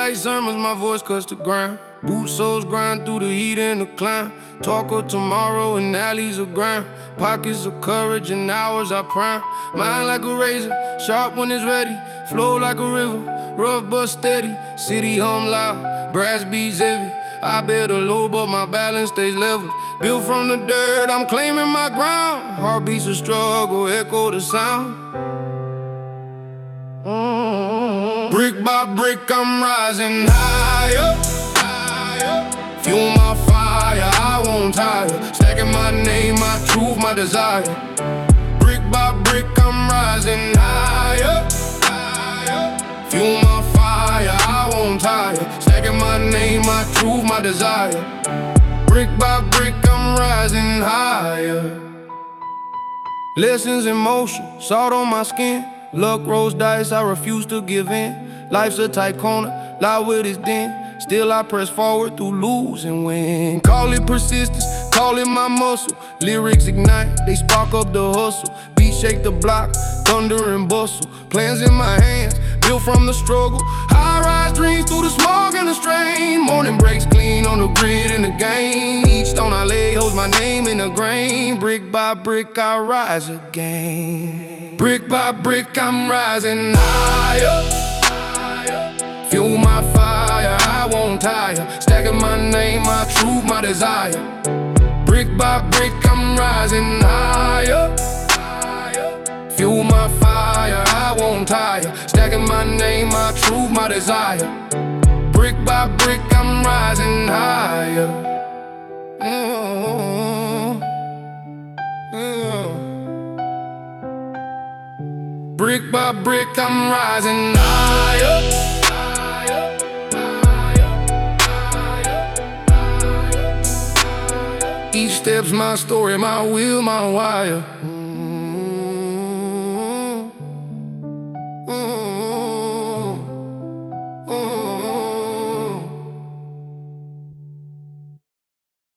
like sermons, my voice cuts the ground. Boot soles grind through the heat and the climb. Talk of tomorrow in alleys of grind. Pockets of courage and hours I prime. Mind like a razor, sharp when it's ready. Flow like a river, rough but steady. City hum loud, brass beats heavy. I bear the load but my balance stays level. Built from the dirt, I'm claiming my ground. Heartbeats of struggle, echo the sound. Brick by brick, I'm rising higher. Fuel my fire, I won't tire. Stacking my name, my truth, my desire. Brick by brick, I'm rising higher. Fuel my fire, I won't tire. Stacking my name, my truth, my desire. Brick by brick, I'm rising higher. Lessons in motion, salt on my skin. Luck rolls dice, I refuse to give in. Life's a tight corner, lie with its den. Still I press forward through lose and win. Call it persistence, call it my muscle. Lyrics ignite, they spark up the hustle. Beat shake the block, thunder and bustle. Plans in my hands, built from the struggle. High-rise dreams through the smog and the strain. Morning breaks clean on the grid in the game. Each stone I lay holds my name in the grain. Brick by brick I rise again. Brick by brick I'm rising higher. Fuel my fire, I won't tire. Stacking my name, my truth, my desire. Brick by brick I'm rising higher. Fuel my fire, I won't tire. Stacking my name, my truth, my desire. Brick by brick I'm rising higher. Brick by brick I'm rising higher. Each step's my story, my will, my wire.